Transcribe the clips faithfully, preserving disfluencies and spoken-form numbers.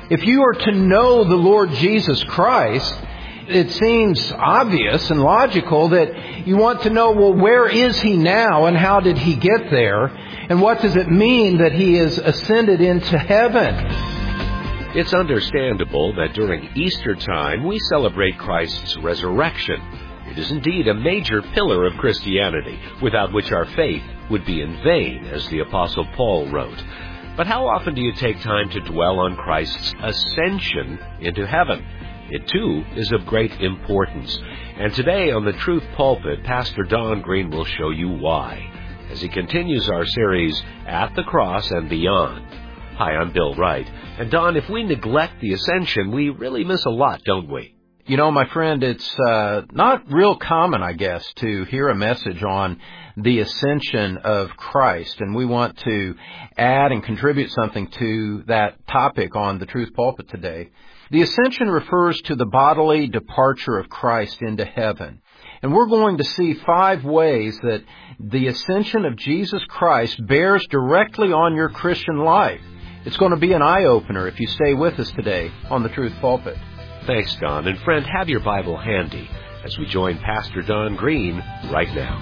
If you are to know the Lord Jesus Christ, it seems obvious and logical that you want to know, well, where is He now and how did He get there? And what does it mean that He is ascended into heaven? It's understandable that during Easter time we celebrate Christ's resurrection. It is indeed a major pillar of Christianity, without which our faith would be in vain, as the Apostle Paul wrote. But how often do you take time to dwell on Christ's ascension into heaven? It, too, is of great importance. And today on the Truth Pulpit, Pastor Don Green will show you why, as he continues our series, At the Cross and Beyond. Hi, I'm Bill Wright. And Don, if we neglect the ascension, we really miss a lot, don't we? You know, my friend, it's uh, not real common, I guess, to hear a message on the ascension of Christ. And we want to add and contribute something to that topic on the Truth Pulpit today. The ascension refers to the bodily departure of Christ into heaven. And we're going to see five ways that the ascension of Jesus Christ bears directly on your Christian life. It's going to be an eye-opener if you stay with us today on the Truth Pulpit. Thanks, Don. And friend, have your Bible handy as we join Pastor Don Green right now.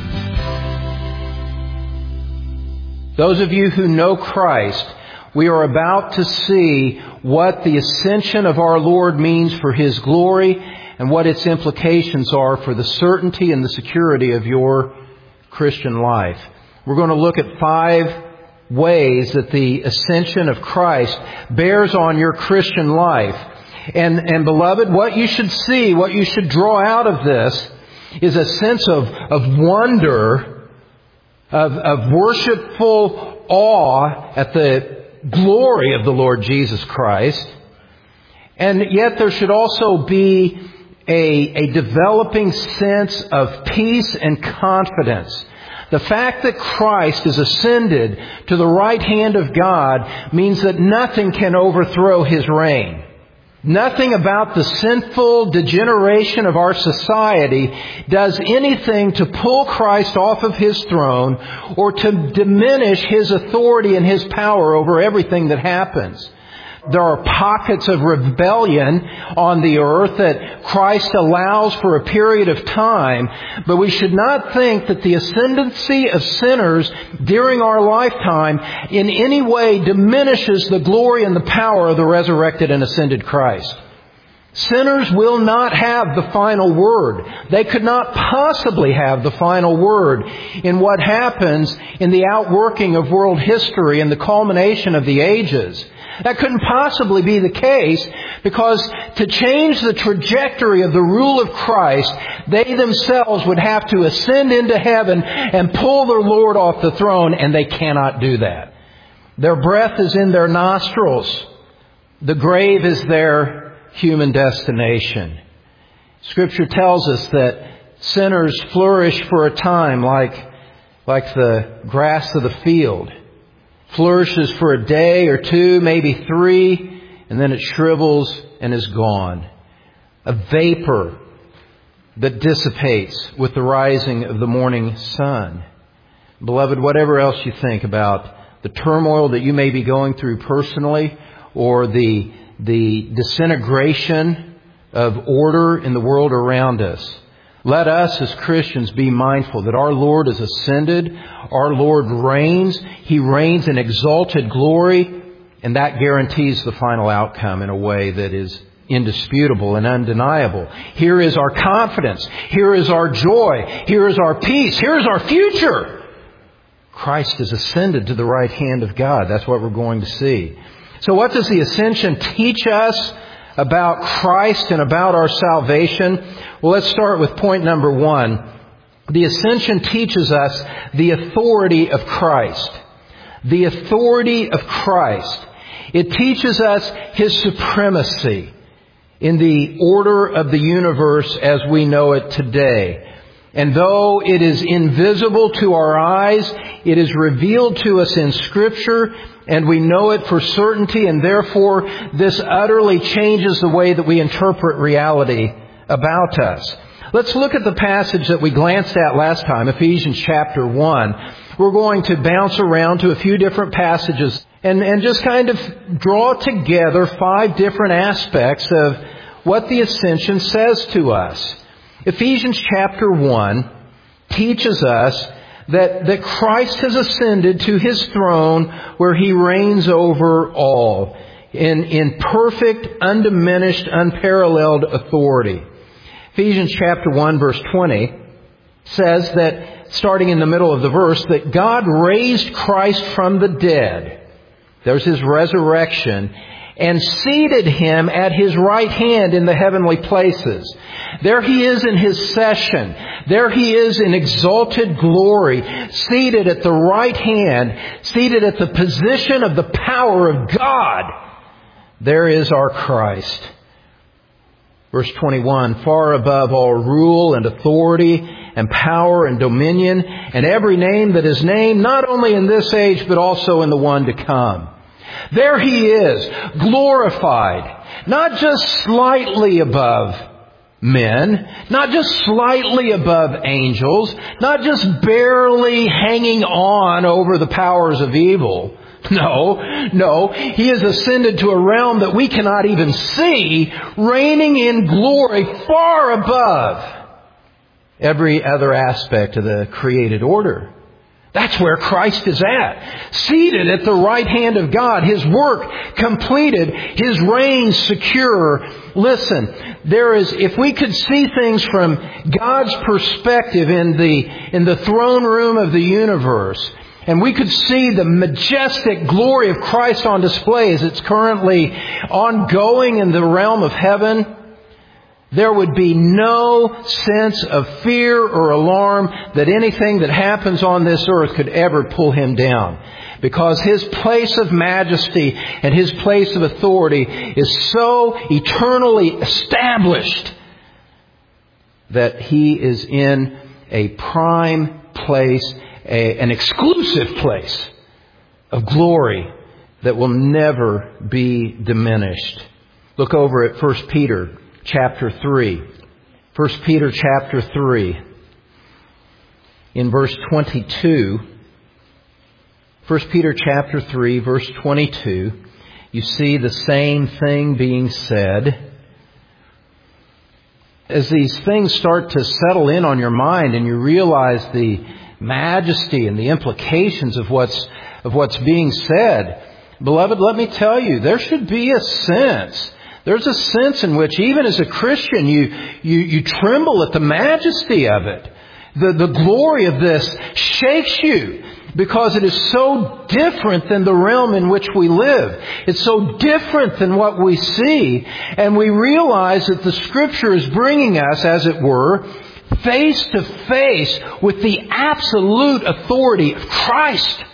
Those of you who know Christ, we are about to see what the ascension of our Lord means for His glory and what its implications are for the certainty and the security of your Christian life. We're going to look at five ways that the ascension of Christ bears on your Christian life. And, and beloved, what you should see, what you should draw out of this is a sense of, of wonder, of, of worshipful awe at the glory of the Lord Jesus Christ. And yet there should also be a, a developing sense of peace and confidence. The fact that Christ is ascended to the right hand of God means that nothing can overthrow His reign. Nothing about the sinful degeneration of our society does anything to pull Christ off of His throne or to diminish His authority and His power over everything that happens. There are pockets of rebellion on the earth that Christ allows for a period of time, but we should not think that the ascendancy of sinners during our lifetime in any way diminishes the glory and the power of the resurrected and ascended Christ. Sinners will not have the final word. They could not possibly have the final word in what happens in the outworking of world history and the culmination of the ages. That couldn't possibly be the case because to change the trajectory of the rule of Christ, they themselves would have to ascend into heaven and pull their Lord off the throne, and they cannot do that. Their breath is in their nostrils. The grave is their human destination. Scripture tells us that sinners flourish for a time like, like the grass of the field. Flourishes for a day or two, maybe three, and then it shrivels and is gone. A vapor that dissipates with the rising of the morning sun. Beloved, whatever else you think about the turmoil that you may be going through personally or the, the disintegration of order in the world around us, let us as Christians be mindful that our Lord is ascended. Our Lord reigns. He reigns in exalted glory. And that guarantees the final outcome in a way that is indisputable and undeniable. Here is our confidence. Here is our joy. Here is our peace. Here is our future. Christ is ascended to the right hand of God. That's what we're going to see. So what does the ascension teach us about Christ and about our salvation? Well, let's start with point number one. The ascension teaches us the authority of Christ. The authority of Christ. It teaches us His supremacy in the order of the universe as we know it today. And though it is invisible to our eyes, it is revealed to us in Scripture, and we know it for certainty, and therefore this utterly changes the way that we interpret reality about us. Let's look at the passage that we glanced at last time, Ephesians chapter one. We're going to bounce around to a few different passages and, and just kind of draw together five different aspects of what the ascension says to us. Ephesians chapter one teaches us that, that Christ has ascended to His throne where He reigns over all in, in perfect, undiminished, unparalleled authority. Ephesians chapter one verse twenty says that, starting in the middle of the verse, that God raised Christ from the dead. There's His resurrection. And seated Him at His right hand in the heavenly places. There He is in His session. There He is in exalted glory, seated at the right hand, seated at the position of the power of God. There is our Christ. Verse twenty-one, far above all rule and authority and power and dominion and every name that is named, not only in this age but also in the one to come. There He is, glorified, not just slightly above men, not just slightly above angels, not just barely hanging on over the powers of evil. No, no, He has ascended to a realm that we cannot even see, reigning in glory far above every other aspect of the created order. That's where Christ is at. Seated at the right hand of God. His work completed. His reign secure. Listen, there is, if we could see things from God's perspective in the, in the throne room of the universe, and we could see the majestic glory of Christ on display as it's currently ongoing in the realm of heaven, there would be no sense of fear or alarm that anything that happens on this earth could ever pull Him down. Because His place of majesty and His place of authority is so eternally established that He is in a prime place, a, an exclusive place of glory that will never be diminished. Look over at First Peter chapter three. First Peter chapter three. In verse twenty-two. First Peter chapter three, verse twenty-two. You see the same thing being said. As these things start to settle in on your mind and you realize the majesty and the implications of what's, of what's being said, beloved, let me tell you, there should be a sense There's a sense in which, even as a Christian, you, you, you tremble at the majesty of it. The, the glory of this shakes you because it is so different than the realm in which we live. It's so different than what we see. And we realize that the Scripture is bringing us, as it were, face to face with the absolute authority of Christ.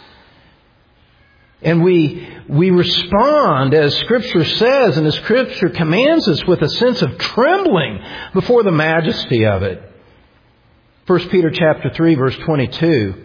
And we we respond, as Scripture says and as Scripture commands us, with a sense of trembling before the majesty of it. First Peter chapter three, verse twenty-two.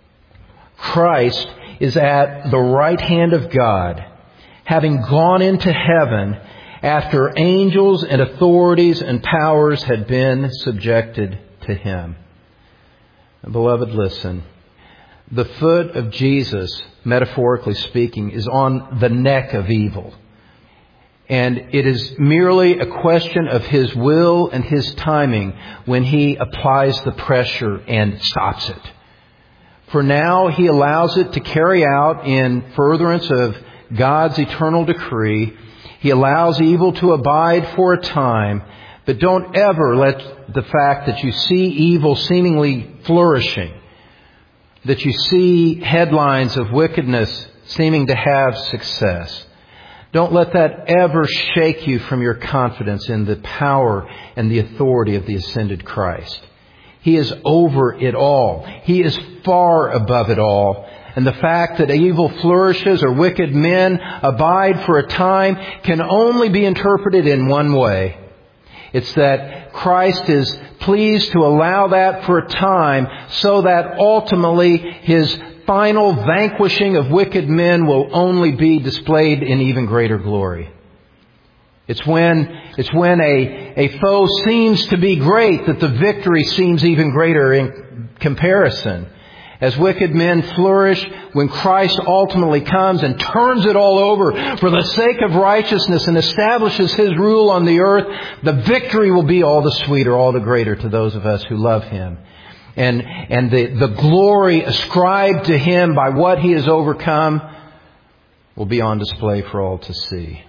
Christ is at the right hand of God, having gone into heaven after angels and authorities and powers had been subjected to Him. And beloved, listen. The foot of Jesus, metaphorically speaking, is on the neck of evil. And it is merely a question of His will and His timing when He applies the pressure and stops it. For now, He allows it to carry out in furtherance of God's eternal decree. He allows evil to abide for a time. But don't ever let the fact that you see evil seemingly flourishing, that you see headlines of wickedness seeming to have success, don't let that ever shake you from your confidence in the power and the authority of the ascended Christ. He is over it all. He is far above it all. And the fact that evil flourishes or wicked men abide for a time can only be interpreted in one way. It's that Christ is pleased to allow that for a time so that ultimately His final vanquishing of wicked men will only be displayed in even greater glory. It's when, it's when a, a foe seems to be great that the victory seems even greater in comparison. As wicked men flourish, when Christ ultimately comes and turns it all over for the sake of righteousness and establishes His rule on the earth, the victory will be all the sweeter, all the greater to those of us who love Him. And, and the, the glory ascribed to Him by what He has overcome will be on display for all to see.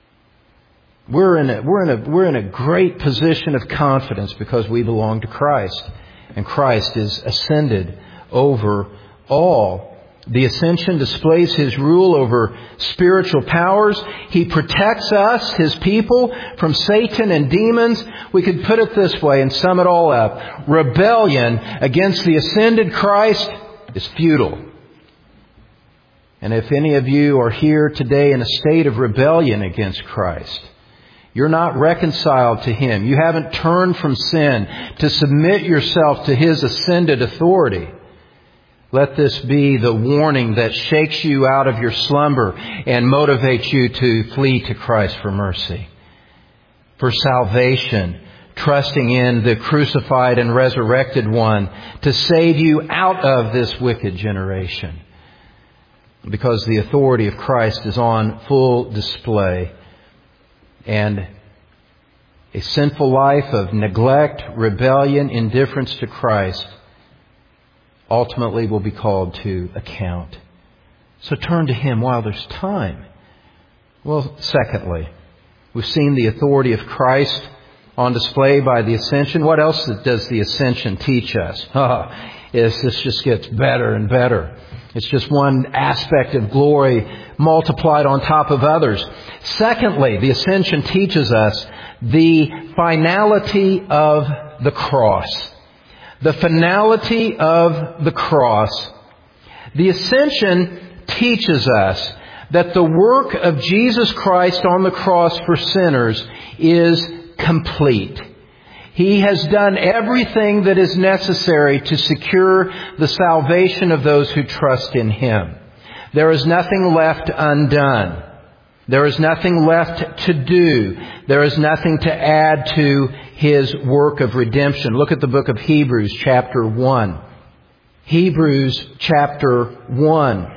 We're in a, we're in a, we're in a great position of confidence because we belong to Christ. And Christ is ascended over all. The ascension displays His rule over spiritual powers. He protects us, His people, from Satan and demons. We could put it this way and sum it all up. Rebellion against the ascended Christ is futile. And if any of you are here today in a state of rebellion against Christ, you're not reconciled to Him, you haven't turned from sin to submit yourself to His ascended authority, let this be the warning that shakes you out of your slumber and motivates you to flee to Christ for mercy, for salvation, trusting in the crucified and resurrected One to save you out of this wicked generation. Because the authority of Christ is on full display. And a sinful life of neglect, rebellion, indifference to Christ ultimately will be called to account. So turn to Him while there's time. Well, secondly, we've seen the authority of Christ on display by the ascension. What else does the ascension teach us? Oh, yes, this just gets better and better. It's just one aspect of glory multiplied on top of others. Secondly, the ascension teaches us the finality of the cross. The finality of the cross. The ascension teaches us that the work of Jesus Christ on the cross for sinners is complete. He has done everything that is necessary to secure the salvation of those who trust in Him. There is nothing left undone. There is nothing left to do. There is nothing to add to His work of redemption. Look at the book of Hebrews chapter one. Hebrews chapter one.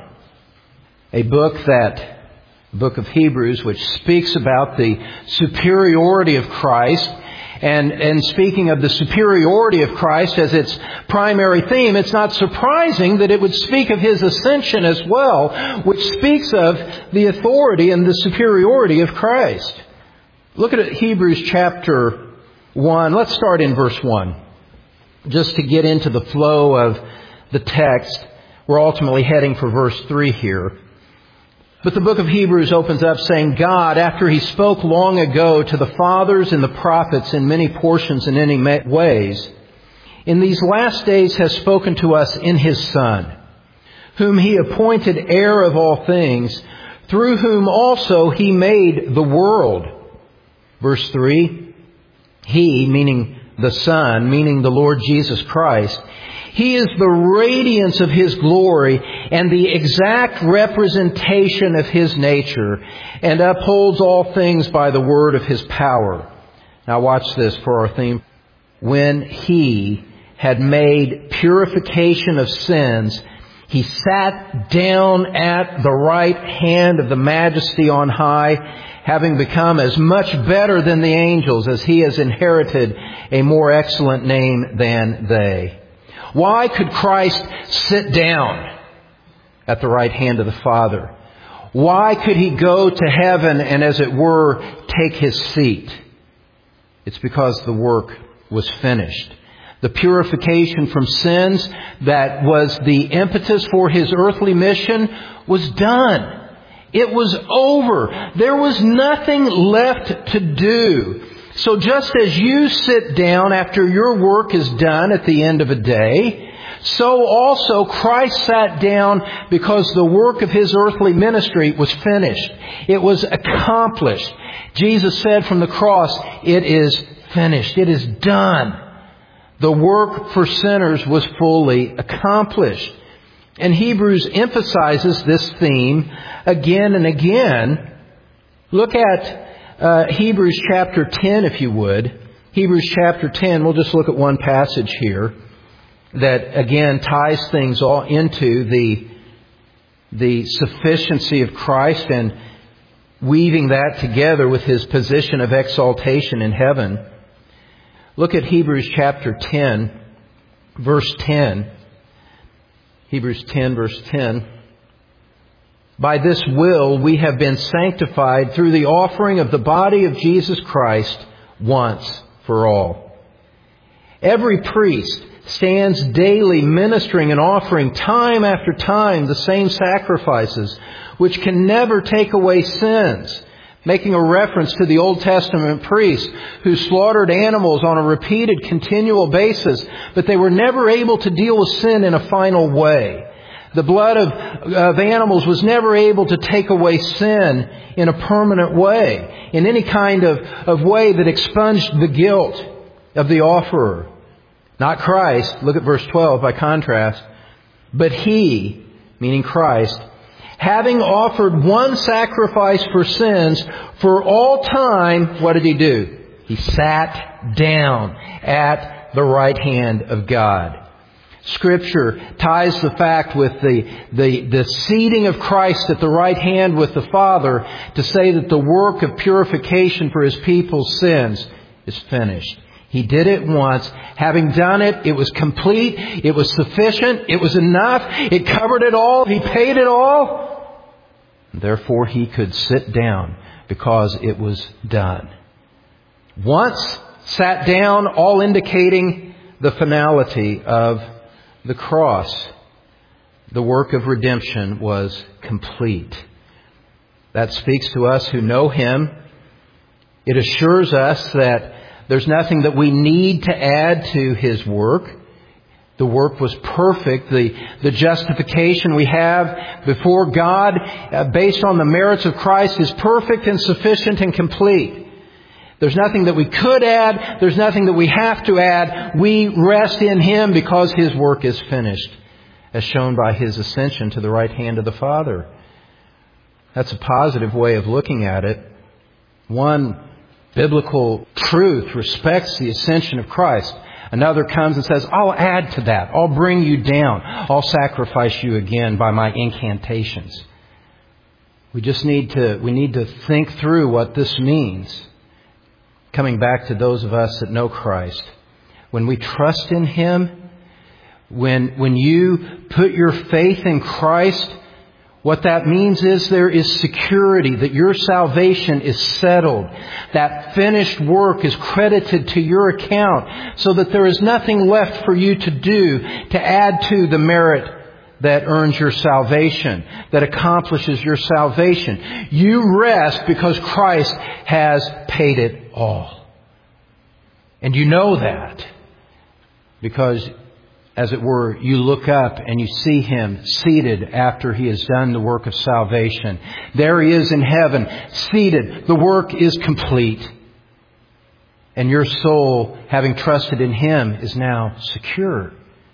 A book that, book of Hebrews, which speaks about the superiority of Christ. And, and speaking of the superiority of Christ as its primary theme, it's not surprising that it would speak of His ascension as well, which speaks of the authority and the superiority of Christ. Look at Hebrews chapter one. Let's start in verse one. Just to get into the flow of the text, we're ultimately heading for verse three here. But the book of Hebrews opens up saying, God, after He spoke long ago to the fathers and the prophets in many portions and in many ways, in these last days has spoken to us in His Son, whom He appointed heir of all things, through whom also He made the world. Verse three, He, meaning the Son, meaning the Lord Jesus Christ, He is the radiance of His glory and the exact representation of His nature, and upholds all things by the word of His power. Now watch this for our theme. When He had made purification of sins, He sat down at the right hand of the Majesty on high, having become as much better than the angels as He has inherited a more excellent name than they. Why could Christ sit down at the right hand of the Father? Why could He go to heaven and, as it were, take His seat? It's because the work was finished. The purification from sins that was the impetus for His earthly mission was done. It was over. There was nothing left to do. So just as you sit down after your work is done at the end of a day, so also Christ sat down because the work of His earthly ministry was finished. It was accomplished. Jesus said from the cross, it is finished. It is done. The work for sinners was fully accomplished. And Hebrews emphasizes this theme again and again. Look at Uh, Hebrews chapter ten, if you would. Hebrews chapter ten, we'll just look at one passage here. that again ties things all into the, the sufficiency of Christ and weaving that together with His position of exaltation in heaven. Look at Hebrews chapter ten, verse ten. Hebrews ten, verse ten. By this will we have been sanctified through the offering of the body of Jesus Christ once for all. Every priest stands daily ministering and offering time after time the same sacrifices, which can never take away sins, making a reference to the Old Testament priests who slaughtered animals on a repeated, continual basis, but they were never able to deal with sin in a final way. The blood of, of animals was never able to take away sin in a permanent way, in any kind of, of way that expunged the guilt of the offerer. Not Christ. Look at verse twelve by contrast. But He, meaning Christ, having offered one sacrifice for sins for all time, what did He do? He sat down at the right hand of God. Scripture ties the fact with the, the, the seating of Christ at the right hand with the Father to say that the work of purification for His people's sins is finished. He did it once. Having done it, it was complete. It was sufficient. It was enough. It covered it all. He paid it all. Therefore, He could sit down because it was done. Once sat down, all indicating the finality of the cross. The work of redemption was complete. That speaks to us who know Him. It assures us that there's nothing that we need to add to His work. The work was perfect. The, the justification we have before God, uh, based on the merits of Christ, is perfect and sufficient and complete. There's nothing that we could add. There's nothing that we have to add. We rest in Him because His work is finished, as shown by His ascension to the right hand of the Father. That's a positive way of looking at it. One biblical truth respects the ascension of Christ. Another comes and says, I'll add to that. I'll bring you down. I'll sacrifice you again by my incantations. We just need to, we need to think through what this means. Coming back to those of us that know Christ. When we trust in Him, when, when you put your faith in Christ, what that means is there is security that your salvation is settled. That finished work is credited to your account so that there is nothing left for you to do to add to the merit that earns your salvation, that accomplishes your salvation. You rest because Christ has paid it all. And you know that because, as it were, you look up and you see Him seated after He has done the work of salvation. There He is in heaven, seated. The work is complete. And your soul, having trusted in Him, is now secure.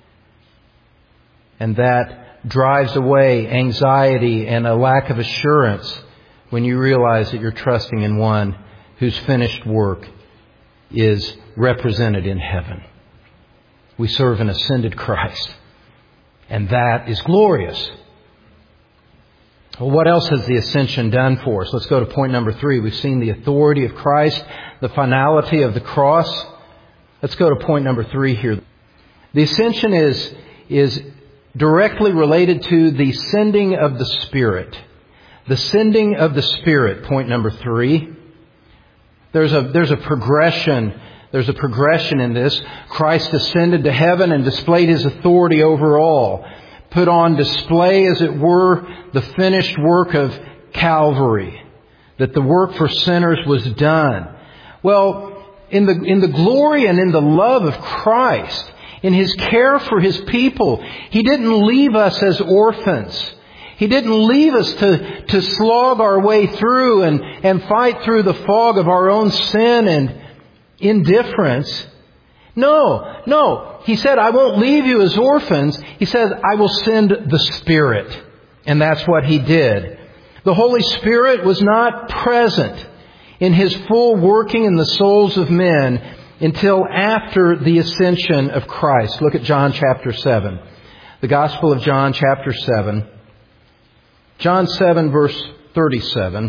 And that drives away anxiety and a lack of assurance when you realize that you're trusting in one whose finished work is represented in heaven. We serve an ascended Christ. And that is glorious. Well, what else has the ascension done for us? Let's go to point number three. We've seen the authority of Christ, the finality of the cross. Let's go to point number three here. The ascension is, is directly related to the sending of the Spirit. The sending of the Spirit, point number three. There's a, there's a progression There's a progression in this. Christ ascended to heaven and displayed His authority over all. Put on display, as it were, the finished work of Calvary. That the work for sinners was done. Well, in the, in the glory and in the love of Christ, in His care for His people, He didn't leave us as orphans. He didn't leave us to, to slog our way through and, and fight through the fog of our own sin and indifference. No, no. He said, I won't leave you as orphans. He says, I will send the Spirit. And that's what He did. The Holy Spirit was not present in His full working in the souls of men until after the ascension of Christ. Look at John chapter seven. The Gospel of John chapter seven. John seven verse thirty-seven.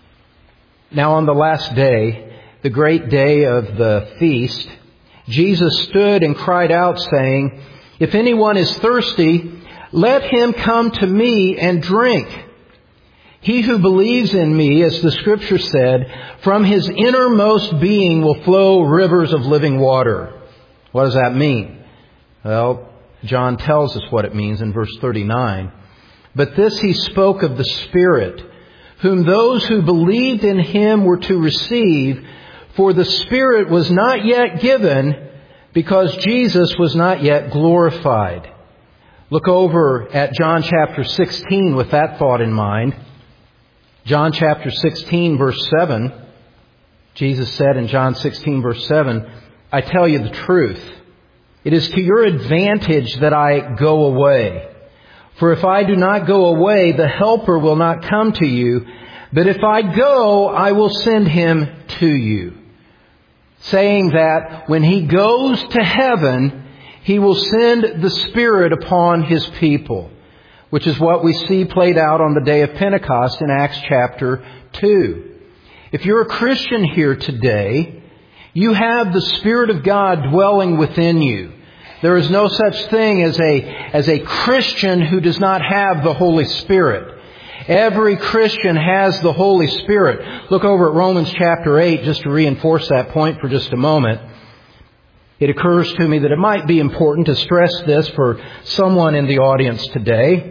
Now on the last day, the great day of the feast, Jesus stood and cried out, saying, "If anyone is thirsty, let him come to me and drink. He who believes in me, as the Scripture said, from his innermost being will flow rivers of living water." What does that mean? Well, John tells us what it means in verse thirty-nine. "But this he spoke of the Spirit, whom those who believed in him were to receive, for the Spirit was not yet given, because Jesus was not yet glorified." Look over at John chapter sixteen with that thought in mind. John chapter sixteen verse seven. Jesus said in John sixteen verse seven, "I tell you the truth. It is to your advantage that I go away. For if I do not go away, the Helper will not come to you. But if I go, I will send him to you." Saying that when he goes to heaven, he will send the Spirit upon his people, which is what we see played out on the day of Pentecost in Acts chapter two. If you're a Christian here today, you have the Spirit of God dwelling within you. There is no such thing as a, as a Christian who does not have the Holy Spirit. Every Christian has the Holy Spirit. Look over at Romans chapter eight just to reinforce that point for just a moment. It occurs to me that it might be important to stress this for someone in the audience today.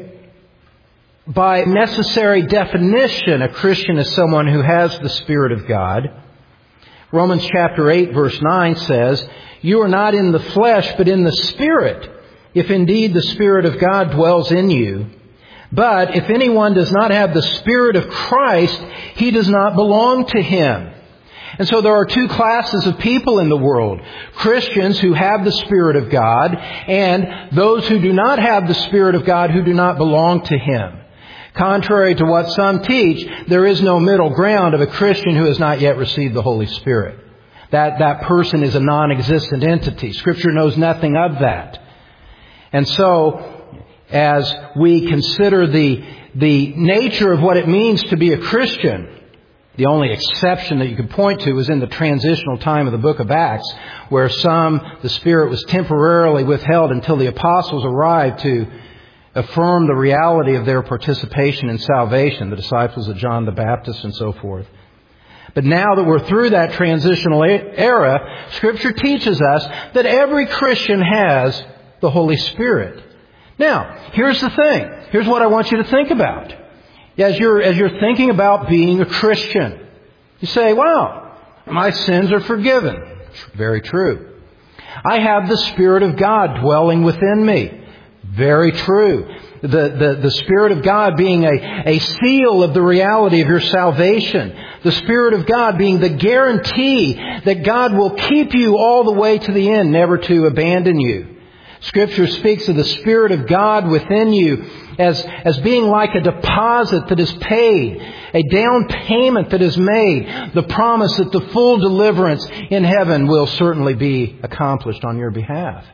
By necessary definition, a Christian is someone who has the Spirit of God. Romans chapter eight verse nine says, "You are not in the flesh, but in the Spirit, if indeed the Spirit of God dwells in you. But if anyone does not have the Spirit of Christ, he does not belong to him." And so there are two classes of people in the world. Christians who have the Spirit of God, and those who do not have the Spirit of God who do not belong to him. Contrary to what some teach, there is no middle ground of a Christian who has not yet received the Holy Spirit. That, that person is a non-existent entity. Scripture knows nothing of that. And so, as we consider the, the nature of what it means to be a Christian, the only exception that you could point to is in the transitional time of the book of Acts, where some, the Spirit was temporarily withheld until the apostles arrived to affirm the reality of their participation in salvation, the disciples of John the Baptist and so forth. But now that we're through that transitional era, Scripture teaches us that every Christian has the Holy Spirit. Now, here's the thing. Here's what I want you to think about. As you're, as you're thinking about being a Christian, you say, wow, my sins are forgiven. Very true. I have the Spirit of God dwelling within me. Very true. The, the, the Spirit of God being a, a seal of the reality of your salvation. The Spirit of God being the guarantee that God will keep you all the way to the end, never to abandon you. Scripture speaks of the Spirit of God within you as, as being like a deposit that is paid, a down payment that is made, the promise that the full deliverance in heaven will certainly be accomplished on your behalf.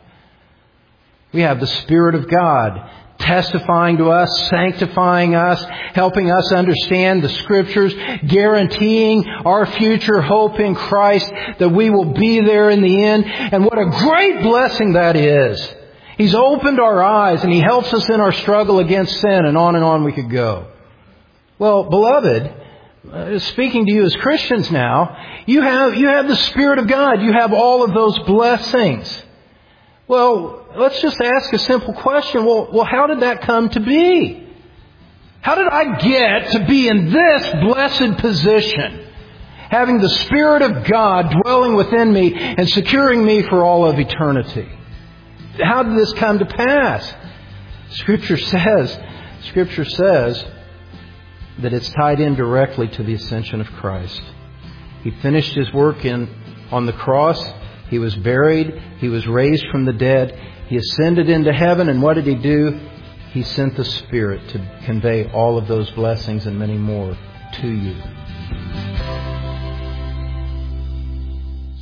We have the Spirit of God testifying to us, sanctifying us, helping us understand the Scriptures, guaranteeing our future hope in Christ, that we will be there in the end. And what a great blessing that is. He's opened our eyes and He helps us in our struggle against sin, and on and on we could go. Well, beloved, uh, speaking to you as Christians now, you have, you have the Spirit of God. You have all of those blessings. Well, let's just ask a simple question. Well, well, how did that come to be? How did I get to be in this blessed position, having the Spirit of God dwelling within me and securing me for all of eternity? How did this come to pass? Scripture says, Scripture says that it's tied in directly to the ascension of Christ. He finished His work in, on the cross. He was buried. He was raised from the dead. He ascended into heaven. And what did He do? He sent the Spirit to convey all of those blessings and many more to you.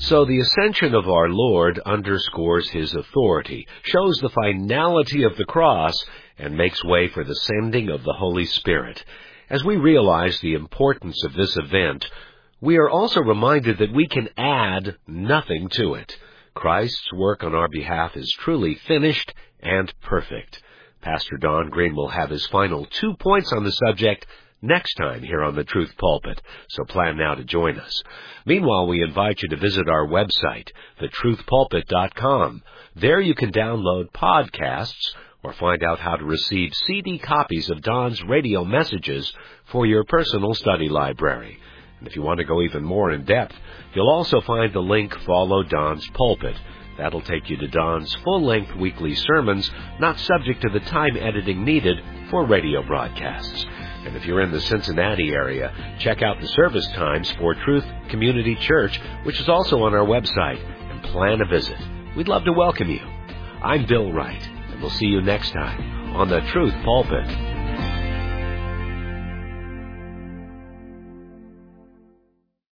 So the ascension of our Lord underscores His authority, shows the finality of the cross, and makes way for the sending of the Holy Spirit. As we realize the importance of this event, we are also reminded that we can add nothing to it. Christ's work on our behalf is truly finished and perfect. Pastor Don Green will have his final two points on the subject next time here on the Truth Pulpit, so plan now to join us. Meanwhile, we invite you to visit our website, the truth pulpit dot com. There you can download podcasts or find out how to receive C D copies of Don's radio messages for your personal study library. And if you want to go even more in depth, you'll also find the link Follow Don's Pulpit. That'll take you to Don's full-length weekly sermons, not subject to the time editing needed for radio broadcasts. And if you're in the Cincinnati area, check out the service times for Truth Community Church, which is also on our website, and plan a visit. We'd love to welcome you. I'm Bill Wright, and we'll see you next time on the Truth Pulpit.